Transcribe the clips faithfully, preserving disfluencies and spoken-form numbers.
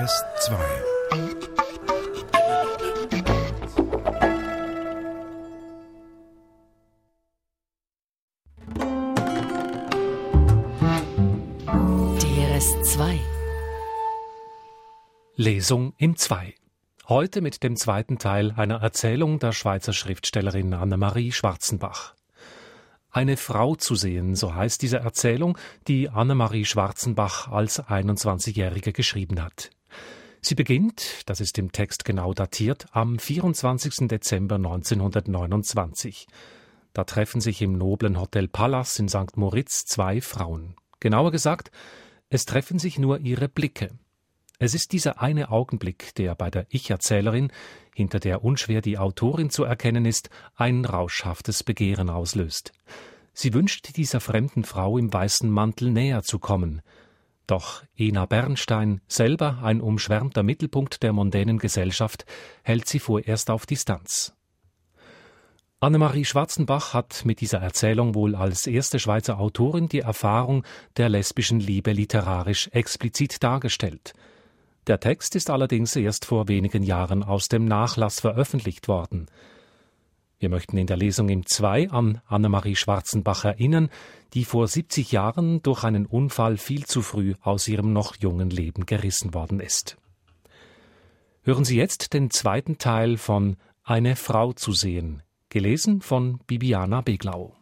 S zwei. D R S zwei. Lesung im zwei. Heute mit dem zweiten Teil einer Erzählung der Schweizer Schriftstellerin Annemarie Schwarzenbach. Eine Frau zu sehen, so heißt diese Erzählung, die Annemarie Schwarzenbach als einundzwanzigjährige geschrieben hat. Sie beginnt, das ist im Text genau datiert, am vierundzwanzigsten Dezember neunzehnhundertneunundzwanzig. Da treffen sich im noblen Hotel Pallas in Sankt Moritz zwei Frauen. Genauer gesagt, es treffen sich nur ihre Blicke. Es ist dieser eine Augenblick, der bei der Ich-Erzählerin, hinter der unschwer die Autorin zu erkennen ist, ein rauschhaftes Begehren auslöst. Sie wünscht dieser fremden Frau im weißen Mantel näher zu kommen. Doch Ena Bernstein, selber ein umschwärmter Mittelpunkt der mondänen Gesellschaft, hält sie vorerst auf Distanz. Annemarie Schwarzenbach hat mit dieser Erzählung wohl als erste Schweizer Autorin die Erfahrung der lesbischen Liebe literarisch explizit dargestellt. Der Text ist allerdings erst vor wenigen Jahren aus dem Nachlass veröffentlicht worden. Wir möchten in der Lesung im zwei an Annemarie Schwarzenbach erinnern, die vor siebzig Jahren durch einen Unfall viel zu früh aus ihrem noch jungen Leben gerissen worden ist. Hören Sie jetzt den zweiten Teil von Eine Frau zu sehen, gelesen von Bibiana Beglau.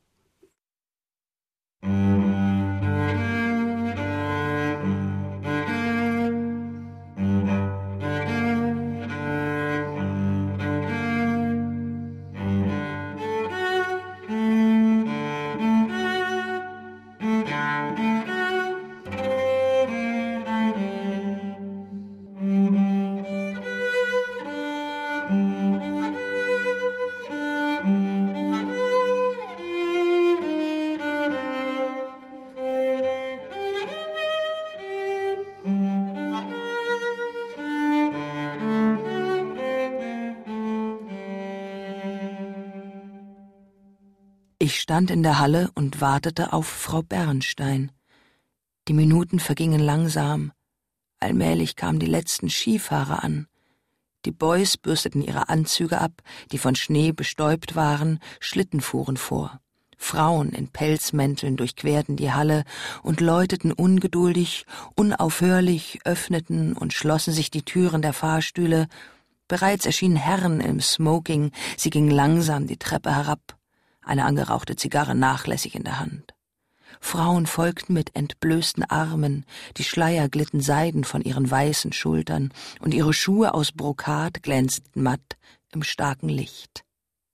Ich stand in der Halle und wartete auf Frau Bernstein. Die Minuten vergingen langsam. Allmählich kamen die letzten Skifahrer an. Die Boys bürsteten ihre Anzüge ab, die von Schnee bestäubt waren, Schlitten fuhren vor. Frauen in Pelzmänteln durchquerten die Halle und läuteten ungeduldig, unaufhörlich, öffneten und schlossen sich die Türen der Fahrstühle. Bereits erschienen Herren im Smoking, sie gingen langsam die Treppe herab. Eine angerauchte Zigarre nachlässig in der Hand. Frauen folgten mit entblößten Armen, die Schleier glitten seiden von ihren weißen Schultern und ihre Schuhe aus Brokat glänzten matt im starken Licht.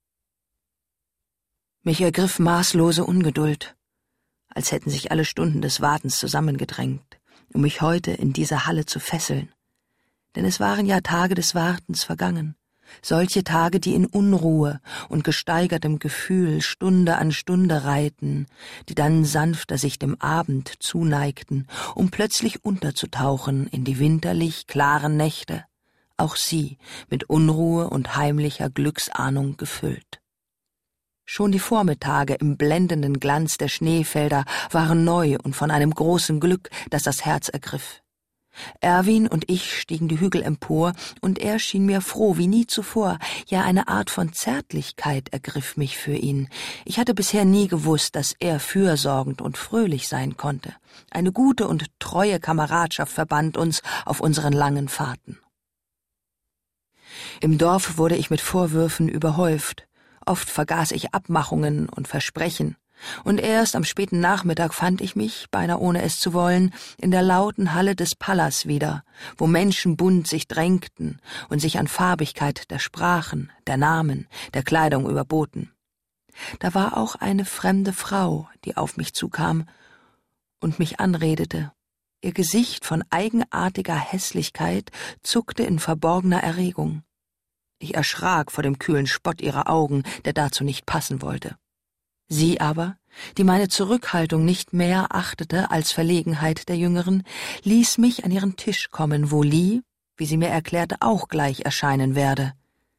Mich ergriff maßlose Ungeduld, als hätten sich alle Stunden des Wartens zusammengedrängt, um mich heute in diese Halle zu fesseln. Denn es waren ja Tage des Wartens vergangen. Solche Tage, die in Unruhe und gesteigertem Gefühl Stunde an Stunde reihten, die dann sanfter sich dem Abend zuneigten, um plötzlich unterzutauchen in die winterlich klaren Nächte, auch sie mit Unruhe und heimlicher Glücksahnung gefüllt. Schon die Vormittage im blendenden Glanz der Schneefelder waren neu und von einem großen Glück, das das Herz ergriff. Erwin und ich stiegen die Hügel empor, und er schien mir froh wie nie zuvor, ja eine Art von Zärtlichkeit ergriff mich für ihn. Ich hatte bisher nie gewusst, dass er fürsorgend und fröhlich sein konnte. Eine gute und treue Kameradschaft verband uns auf unseren langen Fahrten. Im Dorf wurde ich mit Vorwürfen überhäuft. Oft vergaß ich Abmachungen und Versprechen. Und erst am späten Nachmittag fand ich mich, beinahe ohne es zu wollen, in der lauten Halle des Pallas wieder, wo Menschen bunt sich drängten und sich an Farbigkeit der Sprachen, der Namen, der Kleidung überboten. Da war auch eine fremde Frau, die auf mich zukam und mich anredete. Ihr Gesicht von eigenartiger Hässlichkeit zuckte in verborgener Erregung. Ich erschrak vor dem kühlen Spott ihrer Augen, der dazu nicht passen wollte. Sie aber, die meine Zurückhaltung nicht mehr achtete als Verlegenheit der Jüngeren, ließ mich an ihren Tisch kommen, wo Lie, wie sie mir erklärte, auch gleich erscheinen werde.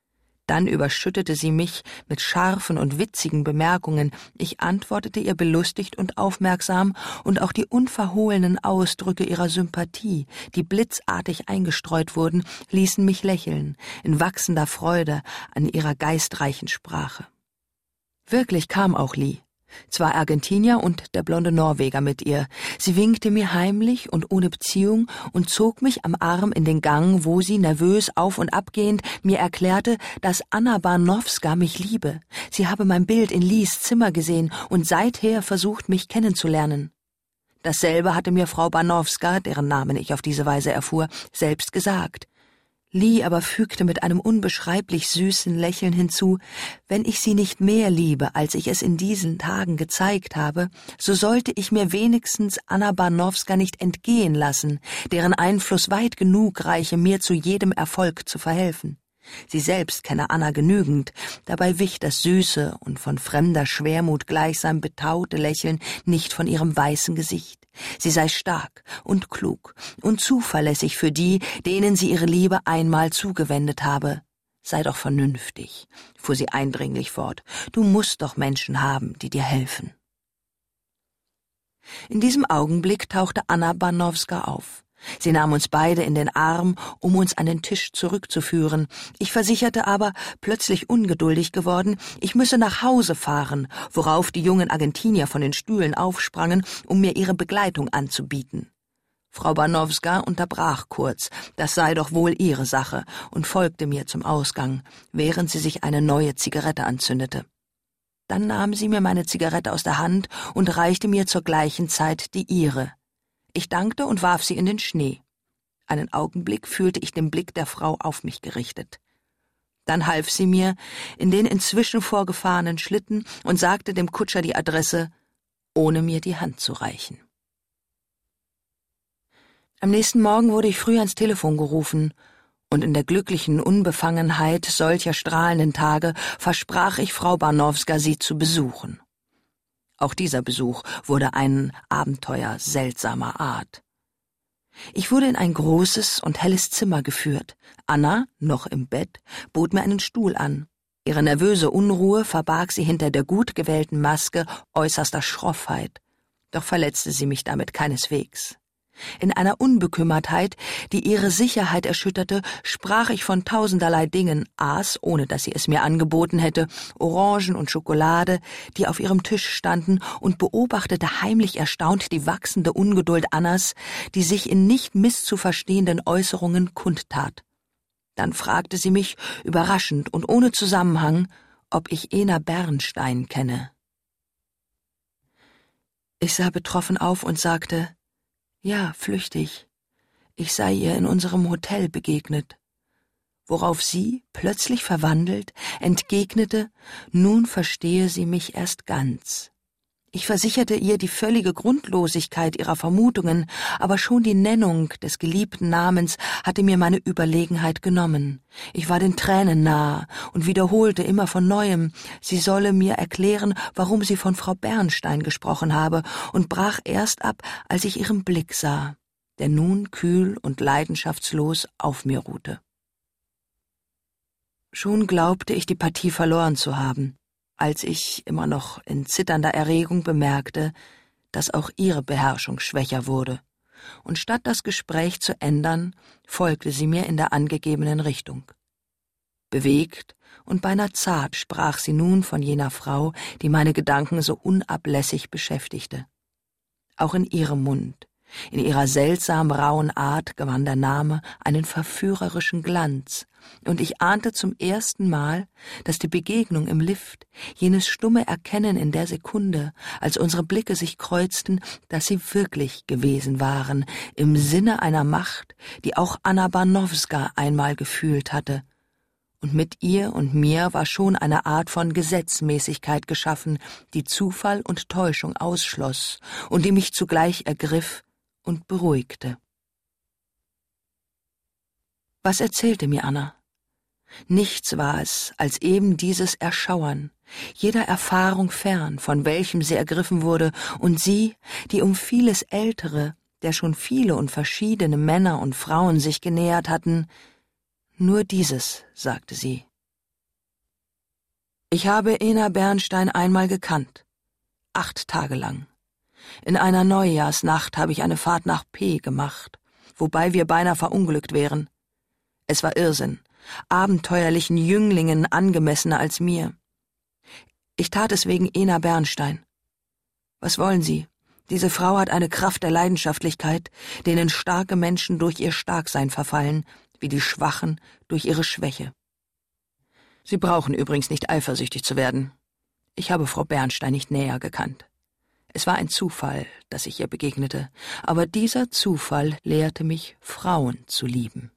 Dann überschüttete sie mich mit scharfen und witzigen Bemerkungen. Ich antwortete ihr belustigt und aufmerksam, und auch die unverhohlenen Ausdrücke ihrer Sympathie, die blitzartig eingestreut wurden, ließen mich lächeln, in wachsender Freude an ihrer geistreichen Sprache. Wirklich kam auch Lee. Zwei Argentinier und der blonde Norweger mit ihr. Sie winkte mir heimlich und ohne Beziehung und zog mich am Arm in den Gang, wo sie, nervös auf und abgehend, mir erklärte, dass Anna Barnowska mich liebe. Sie habe mein Bild in Lees Zimmer gesehen und seither versucht, mich kennenzulernen. Dasselbe hatte mir Frau Barnowska, deren Namen ich auf diese Weise erfuhr, selbst gesagt. Lee aber fügte mit einem unbeschreiblich süßen Lächeln hinzu, wenn ich sie nicht mehr liebe, als ich es in diesen Tagen gezeigt habe, so sollte ich mir wenigstens Anna Barnowska nicht entgehen lassen, deren Einfluss weit genug reiche, mir zu jedem Erfolg zu verhelfen. Sie selbst kenne Anna genügend, dabei wich das süße und von fremder Schwermut gleichsam betaute Lächeln nicht von ihrem weißen Gesicht. Sie sei stark und klug und zuverlässig für die, denen sie ihre Liebe einmal zugewendet habe. Sei doch vernünftig, fuhr sie eindringlich fort, du musst doch Menschen haben, die dir helfen. In diesem Augenblick tauchte Anna Barnowska auf. Sie nahm uns beide in den Arm, um uns an den Tisch zurückzuführen. Ich versicherte aber, plötzlich ungeduldig geworden, ich müsse nach Hause fahren, worauf die jungen Argentinier von den Stühlen aufsprangen, um mir ihre Begleitung anzubieten. Frau Barnowska unterbrach kurz, das sei doch wohl ihre Sache, und folgte mir zum Ausgang, während sie sich eine neue Zigarette anzündete. Dann nahm sie mir meine Zigarette aus der Hand und reichte mir zur gleichen Zeit die ihre. Ich dankte und warf sie in den Schnee. Einen Augenblick fühlte ich den Blick der Frau auf mich gerichtet. Dann half sie mir in den inzwischen vorgefahrenen Schlitten und sagte dem Kutscher die Adresse, ohne mir die Hand zu reichen. Am nächsten Morgen wurde ich früh ans Telefon gerufen, und in der glücklichen Unbefangenheit solcher strahlenden Tage versprach ich Frau Barnowska, sie zu besuchen. Auch dieser Besuch wurde ein Abenteuer seltsamer Art. Ich wurde in ein großes und helles Zimmer geführt. Anna, noch im Bett, bot mir einen Stuhl an. Ihre nervöse Unruhe verbarg sie hinter der gut gewählten Maske äußerster Schroffheit, doch verletzte sie mich damit keineswegs. In einer Unbekümmertheit, die ihre Sicherheit erschütterte, sprach ich von tausenderlei Dingen, aß, ohne dass sie es mir angeboten hätte, Orangen und Schokolade, die auf ihrem Tisch standen, und beobachtete heimlich erstaunt die wachsende Ungeduld Annas, die sich in nicht misszuverstehenden Äußerungen kundtat. Dann fragte sie mich, überraschend und ohne Zusammenhang, ob ich Ena Bernstein kenne. Ich sah betroffen auf und sagte, ja, flüchtig. Ich sei ihr in unserem Hotel begegnet. Worauf sie, plötzlich verwandelt, entgegnete, nun verstehe sie mich erst ganz. Ich versicherte ihr die völlige Grundlosigkeit ihrer Vermutungen, aber schon die Nennung des geliebten Namens hatte mir meine Überlegenheit genommen. Ich war den Tränen nahe und wiederholte immer von Neuem, sie solle mir erklären, warum sie von Frau Bernstein gesprochen habe, und brach erst ab, als ich ihren Blick sah, der nun kühl und leidenschaftslos auf mir ruhte. Schon glaubte ich, die Partie verloren zu haben, als ich, immer noch in zitternder Erregung, bemerkte, dass auch ihre Beherrschung schwächer wurde, und statt das Gespräch zu ändern, folgte sie mir in der angegebenen Richtung. Bewegt und beinahe zart sprach sie nun von jener Frau, die meine Gedanken so unablässig beschäftigte. Auch in ihrem Mund, in ihrer seltsam rauen Art gewann der Name einen verführerischen Glanz, und ich ahnte zum ersten Mal, dass die Begegnung im Lift, jenes stumme Erkennen in der Sekunde, als unsere Blicke sich kreuzten, dass sie wirklich gewesen waren, im Sinne einer Macht, die auch Anna Barnowska einmal gefühlt hatte. Und mit ihr und mir war schon eine Art von Gesetzmäßigkeit geschaffen, die Zufall und Täuschung ausschloss und die mich zugleich ergriff und beruhigte. Was erzählte mir Anna? Nichts war es als eben dieses Erschauern, jeder Erfahrung fern, von welchem sie ergriffen wurde, und sie, die um vieles Ältere, der schon viele und verschiedene Männer und Frauen sich genähert hatten, nur dieses, sagte sie, Ich habe Ena Bernstein einmal gekannt. Acht Tage lang. In einer Neujahrsnacht habe ich eine Fahrt nach P gemacht, wobei wir beinahe verunglückt wären. Es war Irrsinn, abenteuerlichen Jünglingen angemessener als mir. Ich tat es wegen Ena Bernstein. Was wollen Sie? Diese Frau hat eine Kraft der Leidenschaftlichkeit, denen starke Menschen durch ihr Starksein verfallen, wie die Schwachen durch ihre Schwäche. Sie brauchen übrigens nicht eifersüchtig zu werden. Ich habe Frau Bernstein nicht näher gekannt. Es war ein Zufall, dass ich ihr begegnete, aber dieser Zufall lehrte mich, Frauen zu lieben.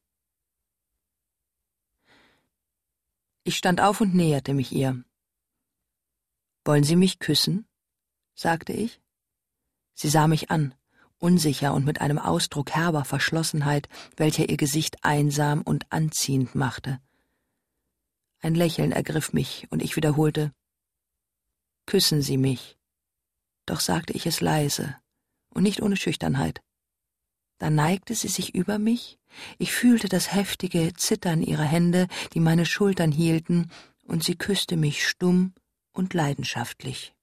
Ich stand auf und näherte mich ihr. »Wollen Sie mich küssen?« sagte ich. Sie sah mich an, unsicher und mit einem Ausdruck herber Verschlossenheit, welcher ihr Gesicht einsam und anziehend machte. Ein Lächeln ergriff mich, und ich wiederholte, »Küssen Sie mich.« Doch sagte ich es leise und nicht ohne Schüchternheit. Dann neigte sie sich über mich, ich fühlte das heftige Zittern ihrer Hände, die meine Schultern hielten, und sie küsste mich stumm und leidenschaftlich.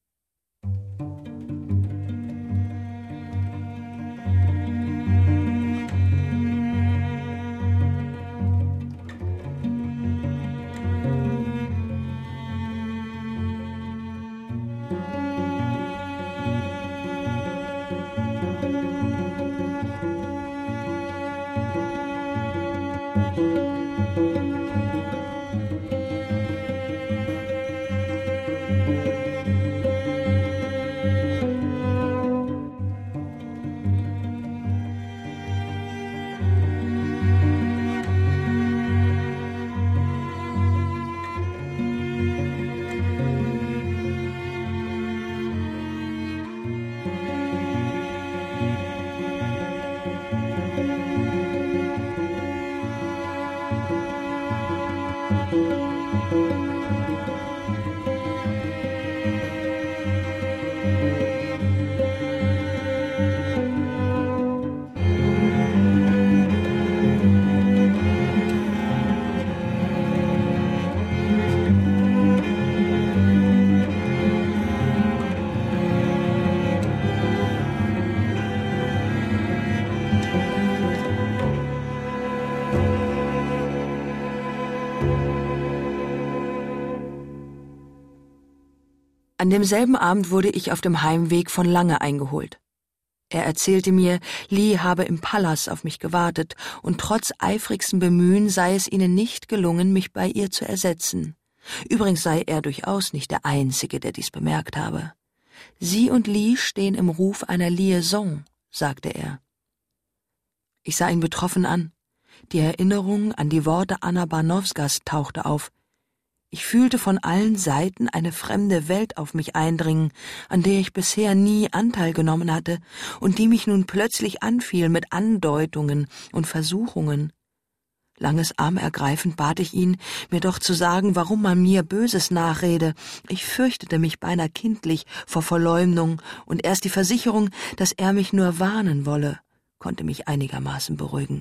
An demselben Abend wurde ich auf dem Heimweg von Lange eingeholt. Er erzählte mir, Lee habe im Palas auf mich gewartet, und trotz eifrigsten Bemühen sei es ihnen nicht gelungen, mich bei ihr zu ersetzen. Übrigens sei er durchaus nicht der Einzige, der dies bemerkt habe. Sie und Lee stehen im Ruf einer Liaison, sagte er. Ich sah ihn betroffen an. Die Erinnerung an die Worte Anna Barnowskas tauchte auf. Ich fühlte von allen Seiten eine fremde Welt auf mich eindringen, an der ich bisher nie Anteil genommen hatte und die mich nun plötzlich anfiel mit Andeutungen und Versuchungen. Langes Arm ergreifend bat ich ihn, mir doch zu sagen, warum man mir Böses nachrede. Ich fürchtete mich beinahe kindlich vor Verleumdung, und erst die Versicherung, dass er mich nur warnen wolle, konnte mich einigermaßen beruhigen.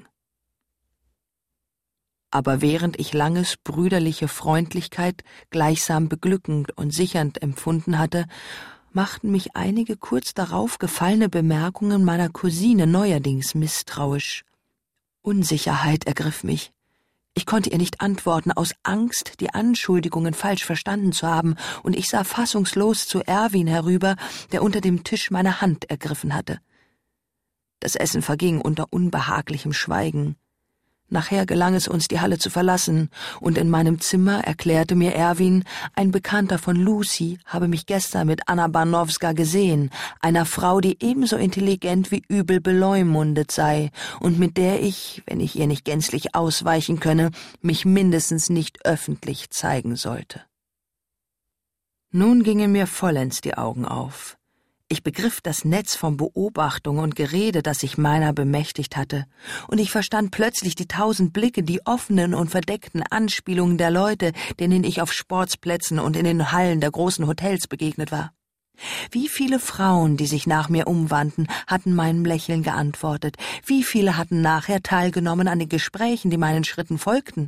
Aber während ich Langes brüderliche Freundlichkeit gleichsam beglückend und sichernd empfunden hatte, machten mich einige kurz darauf gefallene Bemerkungen meiner Cousine neuerdings misstrauisch. Unsicherheit ergriff mich. Ich konnte ihr nicht antworten, aus Angst, die Anschuldigungen falsch verstanden zu haben, und ich sah fassungslos zu Erwin herüber, der unter dem Tisch meine Hand ergriffen hatte. Das Essen verging unter unbehaglichem Schweigen. Nachher gelang es uns, die Halle zu verlassen, und in meinem Zimmer erklärte mir Erwin, ein Bekannter von Lucy habe mich gestern mit Anna Barnowska gesehen, einer Frau, die ebenso intelligent wie übel beleumundet sei und mit der ich, wenn ich ihr nicht gänzlich ausweichen könne, mich mindestens nicht öffentlich zeigen sollte. Nun gingen mir vollends die Augen auf. Ich begriff das Netz von Beobachtung und Gerede, das sich meiner bemächtigt hatte, und ich verstand plötzlich die tausend Blicke, die offenen und verdeckten Anspielungen der Leute, denen ich auf Sportplätzen und in den Hallen der großen Hotels begegnet war. Wie viele Frauen, die sich nach mir umwandten, hatten meinem Lächeln geantwortet, wie viele hatten nachher teilgenommen an den Gesprächen, die meinen Schritten folgten.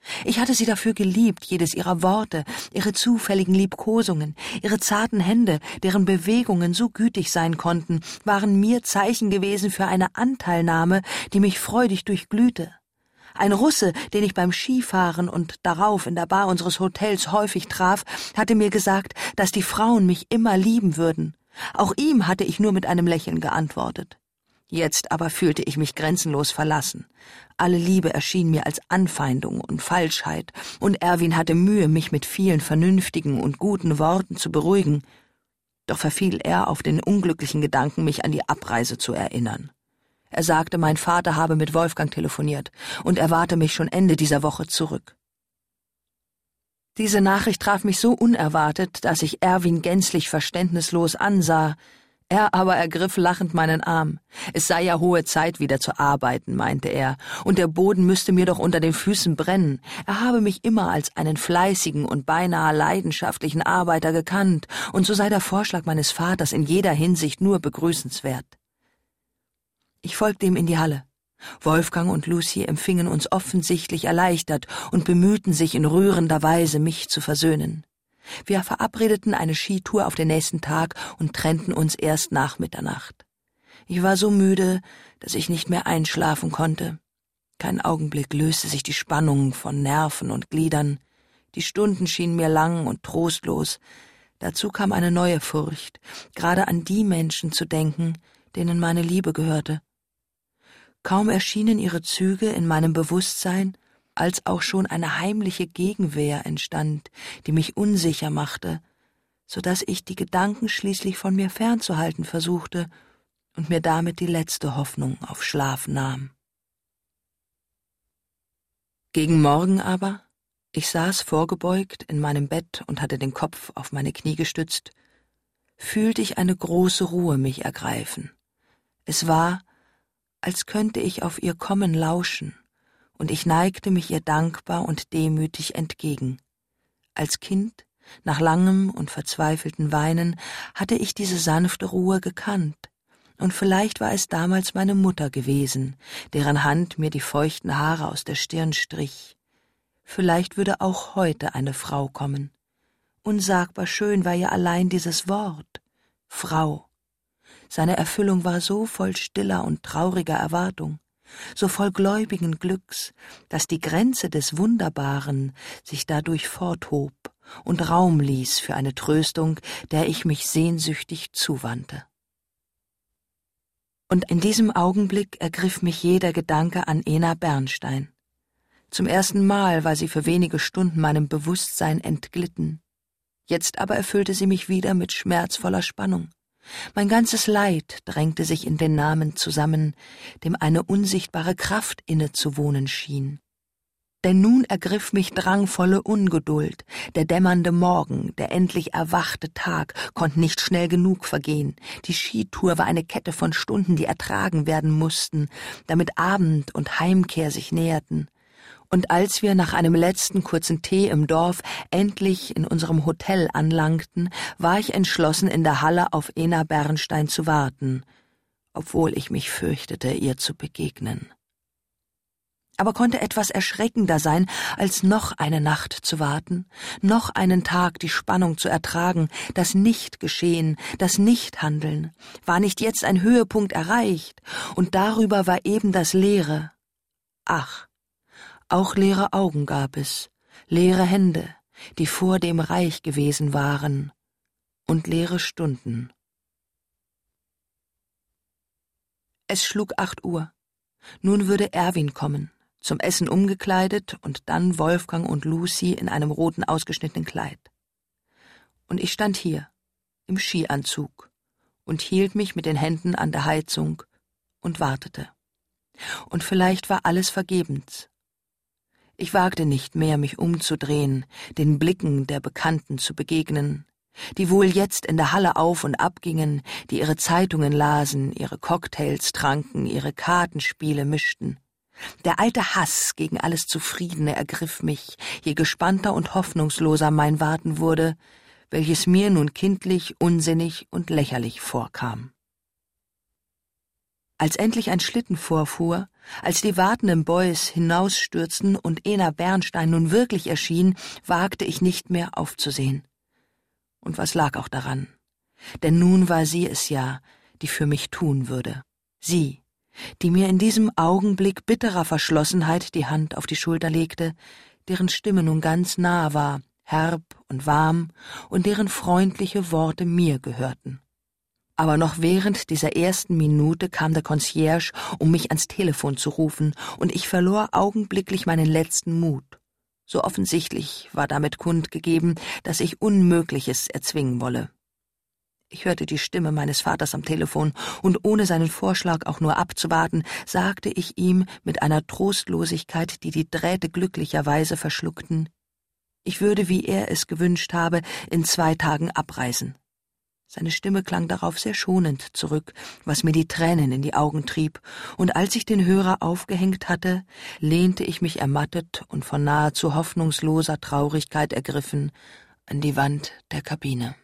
Ich hatte sie dafür geliebt, jedes ihrer Worte, ihre zufälligen Liebkosungen, ihre zarten Hände, deren Bewegungen so gütig sein konnten, waren mir Zeichen gewesen für eine Anteilnahme, die mich freudig durchglühte. Ein Russe, den ich beim Skifahren und darauf in der Bar unseres Hotels häufig traf, hatte mir gesagt, dass die Frauen mich immer lieben würden. Auch ihm hatte ich nur mit einem Lächeln geantwortet. Jetzt aber fühlte ich mich grenzenlos verlassen. Alle Liebe erschien mir als Anfeindung und Falschheit, und Erwin hatte Mühe, mich mit vielen vernünftigen und guten Worten zu beruhigen. Doch verfiel er auf den unglücklichen Gedanken, mich an die Abreise zu erinnern. Er sagte, mein Vater habe mit Wolfgang telefoniert und erwarte mich schon Ende dieser Woche zurück. Diese Nachricht traf mich so unerwartet, dass ich Erwin gänzlich verständnislos ansah. Er aber ergriff lachend meinen Arm. Es sei ja hohe Zeit, wieder zu arbeiten, meinte er, und der Boden müsste mir doch unter den Füßen brennen. Er habe mich immer als einen fleißigen und beinahe leidenschaftlichen Arbeiter gekannt, und so sei der Vorschlag meines Vaters in jeder Hinsicht nur begrüßenswert. Ich folgte ihm in die Halle. Wolfgang und Lucy empfingen uns offensichtlich erleichtert und bemühten sich in rührender Weise, mich zu versöhnen. Wir verabredeten eine Skitour auf den nächsten Tag und trennten uns erst nach Mitternacht. Ich war so müde, dass ich nicht mehr einschlafen konnte. Kein Augenblick löste sich die Spannung von Nerven und Gliedern. Die Stunden schienen mir lang und trostlos. Dazu kam eine neue Furcht, gerade an die Menschen zu denken, denen meine Liebe gehörte. Kaum erschienen ihre Züge in meinem Bewusstsein, als auch schon eine heimliche Gegenwehr entstand, die mich unsicher machte, so dass ich die Gedanken schließlich von mir fernzuhalten versuchte und mir damit die letzte Hoffnung auf Schlaf nahm. Gegen Morgen aber, ich saß vorgebeugt in meinem Bett und hatte den Kopf auf meine Knie gestützt, fühlte ich eine große Ruhe mich ergreifen. Es war, als könnte ich auf ihr Kommen lauschen, und ich neigte mich ihr dankbar und demütig entgegen. Als Kind, nach langem und verzweifelten Weinen, hatte ich diese sanfte Ruhe gekannt, und vielleicht war es damals meine Mutter gewesen, deren Hand mir die feuchten Haare aus der Stirn strich. Vielleicht würde auch heute eine Frau kommen. Unsagbar schön war ja allein dieses Wort, Frau. Seine Erfüllung war so voll stiller und trauriger Erwartung, so voll gläubigen Glücks, dass die Grenze des Wunderbaren sich dadurch forthob und Raum ließ für eine Tröstung, der ich mich sehnsüchtig zuwandte. Und in diesem Augenblick ergriff mich jeder Gedanke an Ena Bernstein. Zum ersten Mal war sie für wenige Stunden meinem Bewusstsein entglitten. Jetzt aber erfüllte sie mich wieder mit schmerzvoller Spannung. Mein ganzes Leid drängte sich in den Namen zusammen, dem eine unsichtbare Kraft innezuwohnen schien. Denn nun ergriff mich drangvolle Ungeduld. Der dämmernde Morgen, der endlich erwachte Tag konnten nicht schnell genug vergehen. Die Skitour war eine Kette von Stunden, die ertragen werden mussten, damit Abend und Heimkehr sich näherten. Und als wir nach einem letzten kurzen Tee im Dorf endlich in unserem Hotel anlangten, war ich entschlossen, in der Halle auf Ena Bernstein zu warten, obwohl ich mich fürchtete, ihr zu begegnen. Aber konnte etwas erschreckender sein, als noch eine Nacht zu warten, noch einen Tag die Spannung zu ertragen, das Nicht-Geschehen, das Nicht-Handeln? War nicht jetzt ein Höhepunkt erreicht, und darüber war eben das Leere. Ach, auch leere Augen gab es, leere Hände, die vordem reich gewesen waren, und leere Stunden. Es schlug acht Uhr. Nun würde Erwin kommen, zum Essen umgekleidet, und dann Wolfgang und Lucy in einem roten ausgeschnittenen Kleid. Und ich stand hier, im Skianzug, und hielt mich mit den Händen an der Heizung und wartete. Und vielleicht war alles vergebens. Ich wagte nicht mehr, mich umzudrehen, den Blicken der Bekannten zu begegnen, die wohl jetzt in der Halle auf und ab gingen, die ihre Zeitungen lasen, ihre Cocktails tranken, ihre Kartenspiele mischten. Der alte Hass gegen alles Zufriedene ergriff mich, je gespannter und hoffnungsloser mein Warten wurde, welches mir nun kindlich, unsinnig und lächerlich vorkam. Als endlich ein Schlitten vorfuhr, als die wartenden Boys hinausstürzten und Ena Bernstein nun wirklich erschien, wagte ich nicht mehr aufzusehen. Und was lag auch daran? Denn nun war sie es ja, die für mich tun würde. Sie, die mir in diesem Augenblick bitterer Verschlossenheit die Hand auf die Schulter legte, deren Stimme nun ganz nah war, herb und warm, und deren freundliche Worte mir gehörten. Aber noch während dieser ersten Minute kam der Concierge, um mich ans Telefon zu rufen, und ich verlor augenblicklich meinen letzten Mut. So offensichtlich war damit kundgegeben, dass ich Unmögliches erzwingen wolle. Ich hörte die Stimme meines Vaters am Telefon, und ohne seinen Vorschlag auch nur abzuwarten, sagte ich ihm mit einer Trostlosigkeit, die die Drähte glücklicherweise verschluckten, ich würde, wie er es gewünscht habe, in zwei Tagen abreisen. Seine Stimme klang darauf sehr schonend zurück, was mir die Tränen in die Augen trieb, und als ich den Hörer aufgehängt hatte, lehnte ich mich ermattet und von nahezu hoffnungsloser Traurigkeit ergriffen an die Wand der Kabine.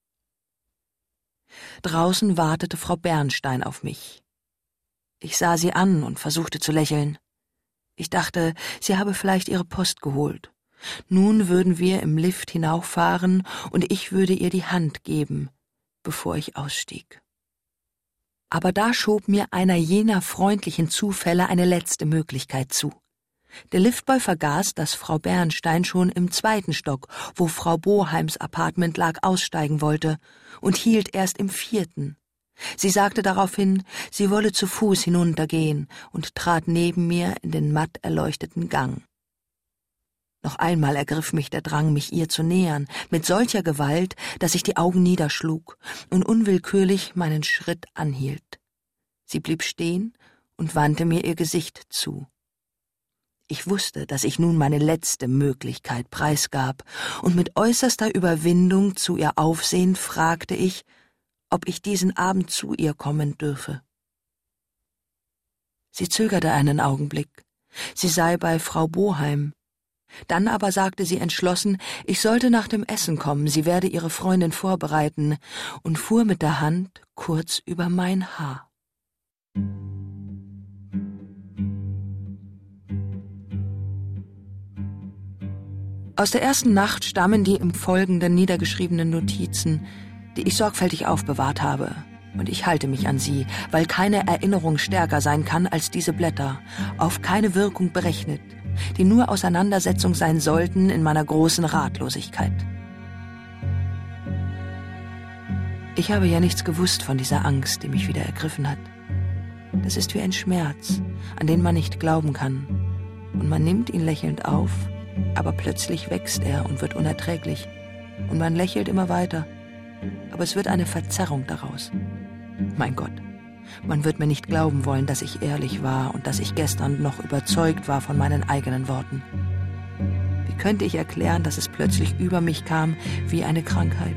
Draußen wartete Frau Bernstein auf mich. Ich sah sie an und versuchte zu lächeln. Ich dachte, sie habe vielleicht ihre Post geholt. Nun würden wir im Lift hinauffahren und ich würde ihr die Hand geben, bevor ich ausstieg. Aber da schob mir einer jener freundlichen Zufälle eine letzte Möglichkeit zu. Der Liftboy vergaß, dass Frau Bernstein schon im zweiten Stock, wo Frau Boheims Appartement lag, aussteigen wollte, und hielt erst im vierten. Sie sagte daraufhin, sie wolle zu Fuß hinuntergehen und trat neben mir in den matt erleuchteten Gang. Noch einmal ergriff mich der Drang, mich ihr zu nähern, mit solcher Gewalt, dass ich die Augen niederschlug und unwillkürlich meinen Schritt anhielt. Sie blieb stehen und wandte mir ihr Gesicht zu. Ich wusste, dass ich nun meine letzte Möglichkeit preisgab, und mit äußerster Überwindung zu ihr aufsehend fragte ich, ob ich diesen Abend zu ihr kommen dürfe. Sie zögerte einen Augenblick. Sie sei bei Frau Boheim. Dann aber sagte sie entschlossen, ich sollte nach dem Essen kommen, sie werde ihre Freundin vorbereiten, und fuhr mit der Hand kurz über mein Haar. Aus der ersten Nacht stammen die im Folgenden niedergeschriebenen Notizen, die ich sorgfältig aufbewahrt habe, und ich halte mich an sie, weil keine Erinnerung stärker sein kann als diese Blätter, auf keine Wirkung berechnet, die nur Auseinandersetzung sein sollten in meiner großen Ratlosigkeit. Ich habe ja nichts gewusst von dieser Angst, die mich wieder ergriffen hat. Das ist wie ein Schmerz, an den man nicht glauben kann, und man nimmt ihn lächelnd auf, aber plötzlich wächst er und wird unerträglich, und man lächelt immer weiter, aber es wird eine Verzerrung daraus. Mein Gott, man wird mir nicht glauben wollen, dass ich ehrlich war und dass ich gestern noch überzeugt war von meinen eigenen Worten. Wie könnte ich erklären, dass es plötzlich über mich kam wie eine Krankheit?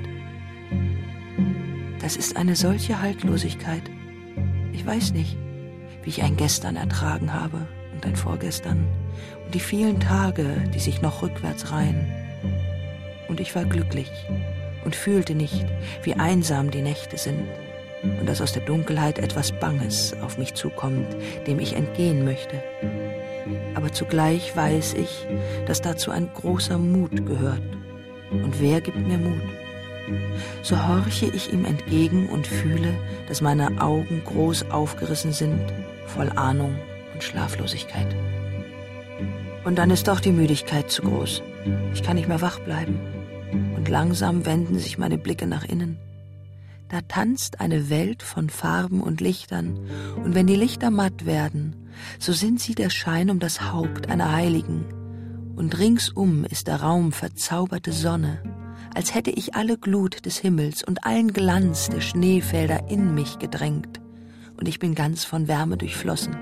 Das ist eine solche Haltlosigkeit. Ich weiß nicht, wie ich ein Gestern ertragen habe und ein Vorgestern und die vielen Tage, die sich noch rückwärts reihen. Und ich war glücklich und fühlte nicht, wie einsam die Nächte sind und dass aus der Dunkelheit etwas Banges auf mich zukommt, dem ich entgehen möchte. Aber zugleich weiß ich, dass dazu ein großer Mut gehört. Und wer gibt mir Mut? So horche ich ihm entgegen und fühle, dass meine Augen groß aufgerissen sind, voll Ahnung und Schlaflosigkeit. Und dann ist doch die Müdigkeit zu groß. Ich kann nicht mehr wach bleiben. Und langsam wenden sich meine Blicke nach innen. Da tanzt eine Welt von Farben und Lichtern, und wenn die Lichter matt werden, so sind sie der Schein um das Haupt einer Heiligen, und ringsum ist der Raum verzauberte Sonne, als hätte ich alle Glut des Himmels und allen Glanz der Schneefelder in mich gedrängt, und ich bin ganz von Wärme durchflossen.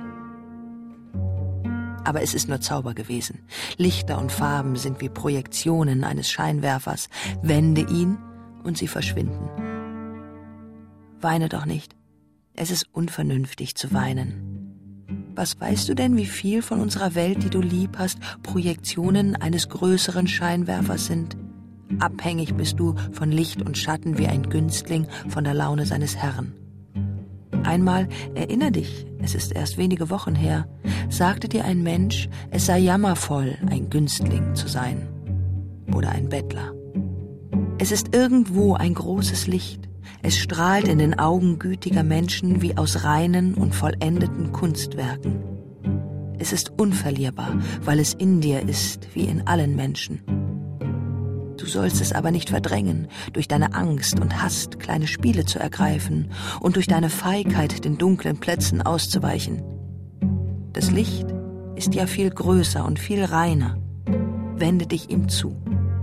Aber es ist nur Zauber gewesen. Lichter und Farben sind wie Projektionen eines Scheinwerfers. Wende ihn, und sie verschwinden. Weine doch nicht. Es ist unvernünftig zu weinen. Was weißt du denn, wie viel von unserer Welt, die du lieb hast, Projektionen eines größeren Scheinwerfers sind? Abhängig bist du von Licht und Schatten wie ein Günstling von der Laune seines Herrn. Einmal, erinner dich, es ist erst wenige Wochen her, sagte dir ein Mensch, es sei jammervoll, ein Günstling zu sein oder ein Bettler. Es ist irgendwo ein großes Licht. Es strahlt in den Augen gütiger Menschen wie aus reinen und vollendeten Kunstwerken. Es ist unverlierbar, weil es in dir ist, wie in allen Menschen. Du sollst es aber nicht verdrängen, durch deine Angst und Hast kleine Spiele zu ergreifen und durch deine Feigheit den dunklen Plätzen auszuweichen. Das Licht ist ja viel größer und viel reiner. Wende dich ihm zu.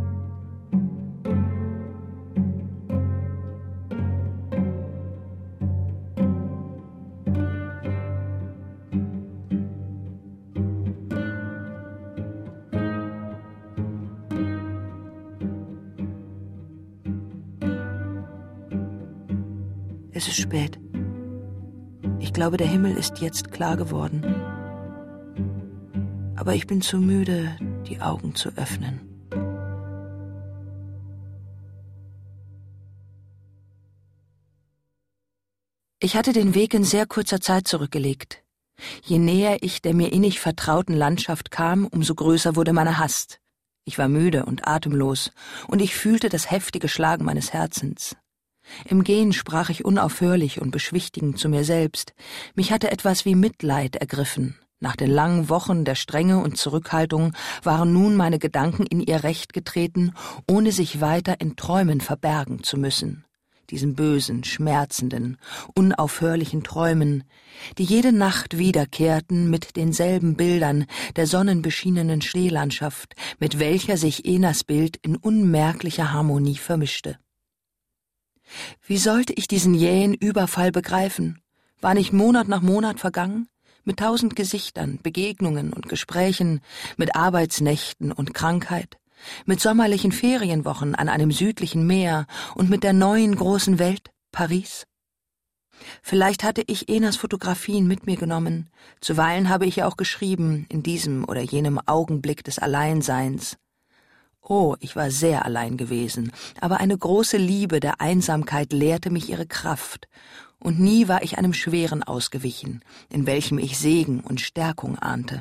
Es ist spät. Ich glaube, der Himmel ist jetzt klar geworden. Aber ich bin zu müde, die Augen zu öffnen. Ich hatte den Weg in sehr kurzer Zeit zurückgelegt. Je näher ich der mir innig vertrauten Landschaft kam, umso größer wurde meine Hast. Ich war müde und atemlos, und ich fühlte das heftige Schlagen meines Herzens. Im Gehen sprach ich unaufhörlich und beschwichtigend zu mir selbst. Mich hatte etwas wie Mitleid ergriffen. Nach den langen Wochen der Strenge und Zurückhaltung waren nun meine Gedanken in ihr Recht getreten, ohne sich weiter in Träumen verbergen zu müssen. Diesen bösen, schmerzenden, unaufhörlichen Träumen, die jede Nacht wiederkehrten mit denselben Bildern der sonnenbeschienenen Schneelandschaft, mit welcher sich Enas Bild in unmerklicher Harmonie vermischte. Wie sollte ich diesen jähen Überfall begreifen? War nicht Monat nach Monat vergangen? Mit tausend Gesichtern, Begegnungen und Gesprächen, mit Arbeitsnächten und Krankheit, mit sommerlichen Ferienwochen an einem südlichen Meer und mit der neuen großen Welt, Paris? Vielleicht hatte ich Enas Fotografien mit mir genommen, zuweilen habe ich ja auch geschrieben, in diesem oder jenem Augenblick des Alleinseins. Oh, ich war sehr allein gewesen, aber eine große Liebe der Einsamkeit lehrte mich ihre Kraft, und nie war ich einem Schweren ausgewichen, in welchem ich Segen und Stärkung ahnte.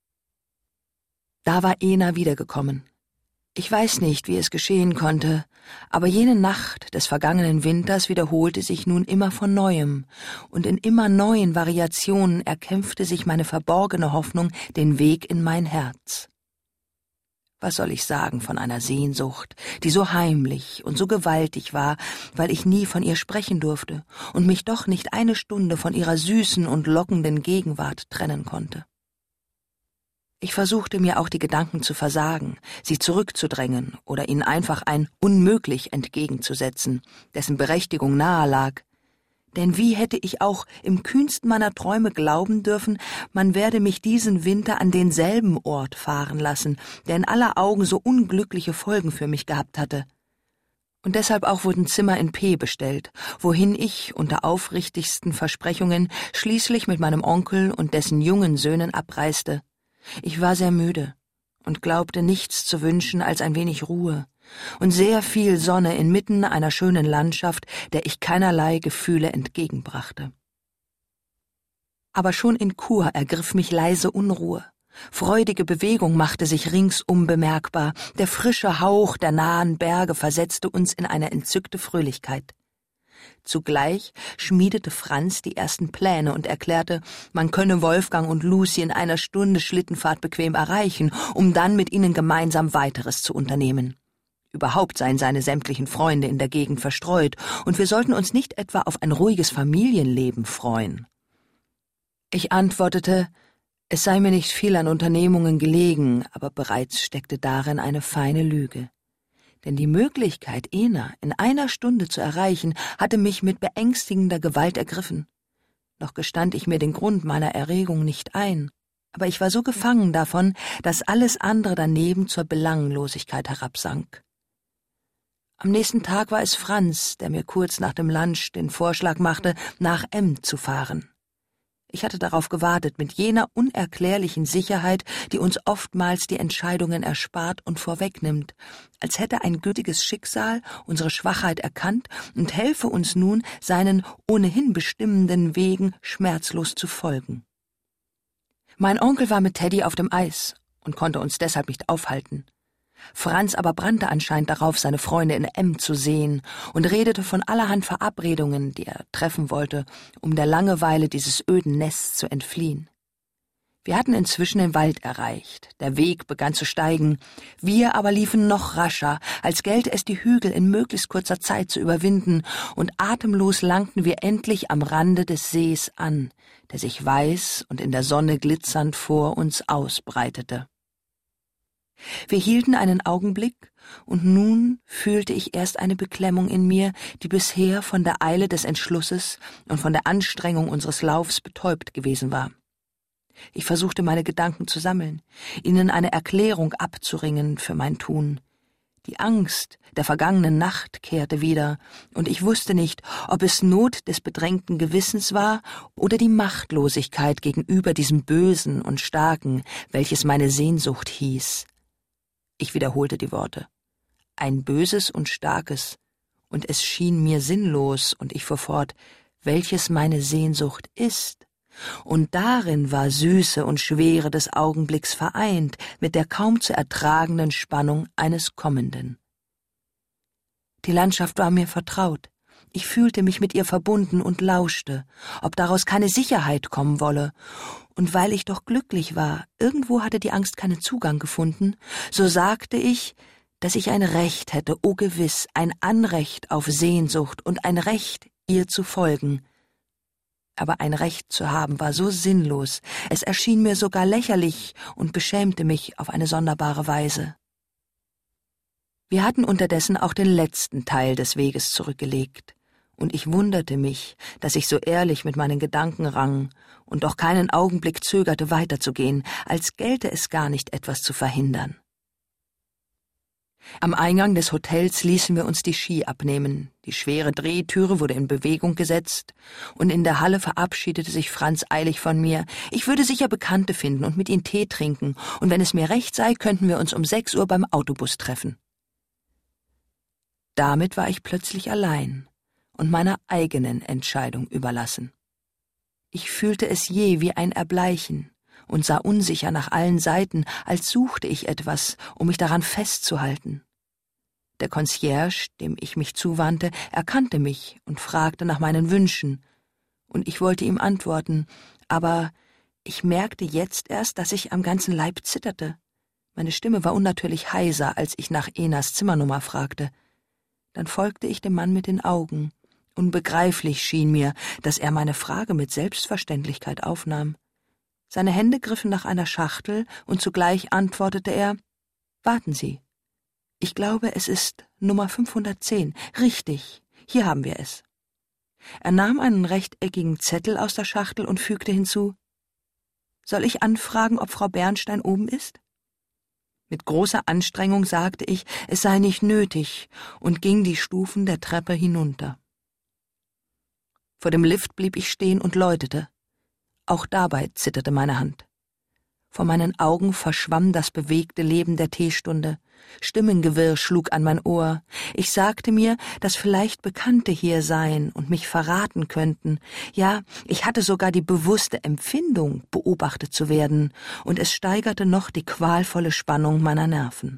Da war Ena wiedergekommen. Ich weiß nicht, wie es geschehen konnte, aber jene Nacht des vergangenen Winters wiederholte sich nun immer von Neuem, und in immer neuen Variationen erkämpfte sich meine verborgene Hoffnung den Weg in mein Herz. Was soll ich sagen von einer Sehnsucht, die so heimlich und so gewaltig war, weil ich nie von ihr sprechen durfte und mich doch nicht eine Stunde von ihrer süßen und lockenden Gegenwart trennen konnte. Ich versuchte mir auch die Gedanken zu versagen, sie zurückzudrängen oder ihnen einfach ein Unmöglich entgegenzusetzen, dessen Berechtigung nahe lag. Denn wie hätte ich auch im kühnsten meiner Träume glauben dürfen, man werde mich diesen Winter an denselben Ort fahren lassen, der in aller Augen so unglückliche Folgen für mich gehabt hatte. Und deshalb auch wurden Zimmer in P bestellt, wohin ich unter aufrichtigsten Versprechungen schließlich mit meinem Onkel und dessen jungen Söhnen abreiste. Ich war sehr müde und glaubte nichts zu wünschen als ein wenig Ruhe und sehr viel Sonne inmitten einer schönen Landschaft, der ich keinerlei Gefühle entgegenbrachte. Aber schon in Chur ergriff mich leise Unruhe. Freudige Bewegung machte sich ringsum bemerkbar, der frische Hauch der nahen Berge versetzte uns in eine entzückte Fröhlichkeit. Zugleich schmiedete Franz die ersten Pläne und erklärte, man könne Wolfgang und Lucy in einer Stunde Schlittenfahrt bequem erreichen, um dann mit ihnen gemeinsam weiteres zu unternehmen. Überhaupt seien seine sämtlichen Freunde in der Gegend verstreut, und wir sollten uns nicht etwa auf ein ruhiges Familienleben freuen. Ich antwortete, es sei mir nicht viel an Unternehmungen gelegen, aber bereits steckte darin eine feine Lüge. Denn die Möglichkeit, Ena in einer Stunde zu erreichen, hatte mich mit beängstigender Gewalt ergriffen. Noch gestand ich mir den Grund meiner Erregung nicht ein, aber ich war so gefangen davon, dass alles andere daneben zur Belanglosigkeit herabsank. Am nächsten Tag war es Franz, der mir kurz nach dem Lunch den Vorschlag machte, nach M zu fahren. Ich hatte darauf gewartet, mit jener unerklärlichen Sicherheit, die uns oftmals die Entscheidungen erspart und vorwegnimmt, als hätte ein gütiges Schicksal unsere Schwachheit erkannt und helfe uns nun, seinen ohnehin bestimmenden Wegen schmerzlos zu folgen. Mein Onkel war mit Teddy auf dem Eis und konnte uns deshalb nicht aufhalten. Franz aber brannte anscheinend darauf, seine Freunde in M zu sehen und redete von allerhand Verabredungen, die er treffen wollte, um der Langeweile dieses öden Nests zu entfliehen. Wir hatten inzwischen den Wald erreicht, der Weg begann zu steigen, wir aber liefen noch rascher, als gelte es die Hügel in möglichst kurzer Zeit zu überwinden, und atemlos langten wir endlich am Rande des Sees an, der sich weiß und in der Sonne glitzernd vor uns ausbreitete. Wir hielten einen Augenblick, und nun fühlte ich erst eine Beklemmung in mir, die bisher von der Eile des Entschlusses und von der Anstrengung unseres Laufs betäubt gewesen war. Ich versuchte, meine Gedanken zu sammeln, ihnen eine Erklärung abzuringen für mein Tun. Die Angst der vergangenen Nacht kehrte wieder, und ich wusste nicht, ob es Not des bedrängten Gewissens war oder die Machtlosigkeit gegenüber diesem Bösen und Starken, welches meine Sehnsucht hieß. Ich wiederholte die Worte. Ein Böses und Starkes, und es schien mir sinnlos, und ich fuhr fort, welches meine Sehnsucht ist. Und darin war Süße und Schwere des Augenblicks vereint mit der kaum zu ertragenden Spannung eines Kommenden. Die Landschaft war mir vertraut. Ich fühlte mich mit ihr verbunden und lauschte, ob daraus keine Sicherheit kommen wolle. Und weil ich doch glücklich war, irgendwo hatte die Angst keinen Zugang gefunden, so sagte ich, dass ich ein Recht hätte, oh gewiss, ein Anrecht auf Sehnsucht und ein Recht, ihr zu folgen. Aber ein Recht zu haben war so sinnlos, es erschien mir sogar lächerlich und beschämte mich auf eine sonderbare Weise. Wir hatten unterdessen auch den letzten Teil des Weges zurückgelegt, und ich wunderte mich, dass ich so ehrlich mit meinen Gedanken rang und doch keinen Augenblick zögerte, weiterzugehen, als gelte es gar nicht, etwas zu verhindern. Am Eingang des Hotels ließen wir uns die Ski abnehmen, die schwere Drehtüre wurde in Bewegung gesetzt, und in der Halle verabschiedete sich Franz eilig von mir. Ich würde sicher Bekannte finden und mit ihnen Tee trinken, und wenn es mir recht sei, könnten wir uns um sechs Uhr beim Autobus treffen. Damit war ich plötzlich allein und meiner eigenen Entscheidung überlassen. Ich fühlte es je wie ein Erbleichen und sah unsicher nach allen Seiten, als suchte ich etwas, um mich daran festzuhalten. Der Concierge, dem ich mich zuwandte, erkannte mich und fragte nach meinen Wünschen, und ich wollte ihm antworten, aber ich merkte jetzt erst, dass ich am ganzen Leib zitterte. Meine Stimme war unnatürlich heiser, als ich nach Enas Zimmernummer fragte. Dann folgte ich dem Mann mit den Augen. Unbegreiflich schien mir, dass er meine Frage mit Selbstverständlichkeit aufnahm. Seine Hände griffen nach einer Schachtel, und zugleich antwortete er, »Warten Sie. Ich glaube, es ist Nummer fünfhundertzehn. Richtig, hier haben wir es.« Er nahm einen rechteckigen Zettel aus der Schachtel und fügte hinzu, »Soll ich anfragen, ob Frau Bernstein oben ist?« Mit großer Anstrengung sagte ich, es sei nicht nötig, und ging die Stufen der Treppe hinunter. Vor dem Lift blieb ich stehen und läutete. Auch dabei zitterte meine Hand. Vor meinen Augen verschwamm das bewegte Leben der Teestunde. Stimmengewirr schlug an mein Ohr. Ich sagte mir, dass vielleicht Bekannte hier seien und mich verraten könnten. Ja, ich hatte sogar die bewusste Empfindung, beobachtet zu werden, und es steigerte noch die qualvolle Spannung meiner Nerven.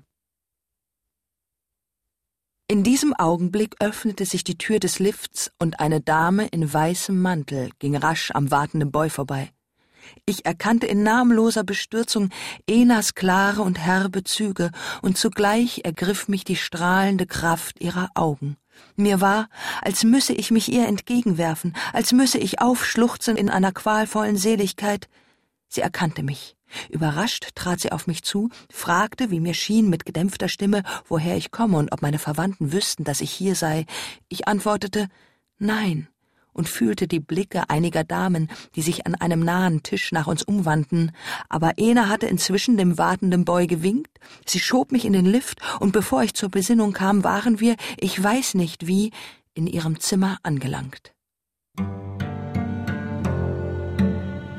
In diesem Augenblick öffnete sich die Tür des Lifts, und eine Dame in weißem Mantel ging rasch am wartenden Boy vorbei. Ich erkannte in namenloser Bestürzung Enas klare und herbe Züge, und zugleich ergriff mich die strahlende Kraft ihrer Augen. Mir war, als müsse ich mich ihr entgegenwerfen, als müsse ich aufschluchzen in einer qualvollen Seligkeit. Sie erkannte mich. Überrascht trat sie auf mich zu, fragte, wie mir schien, mit gedämpfter Stimme, woher ich komme und ob meine Verwandten wüssten, dass ich hier sei. Ich antwortete, »Nein«, und fühlte die Blicke einiger Damen, die sich an einem nahen Tisch nach uns umwandten. Aber Ena hatte inzwischen dem wartenden Boy gewinkt, sie schob mich in den Lift, und bevor ich zur Besinnung kam, waren wir, ich weiß nicht wie, in ihrem Zimmer angelangt.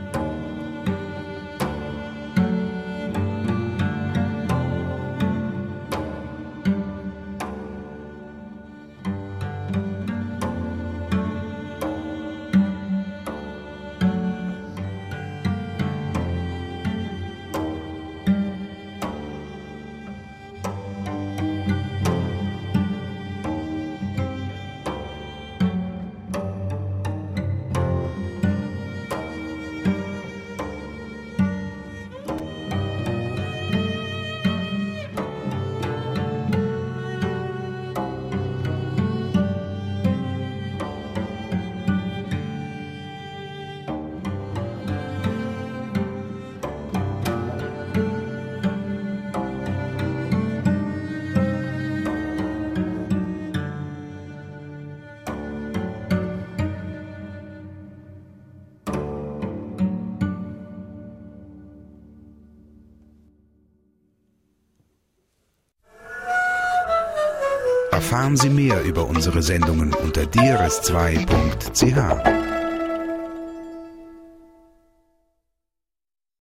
Erfahren Sie mehr über unsere Sendungen unter d r s zwei punkt c h.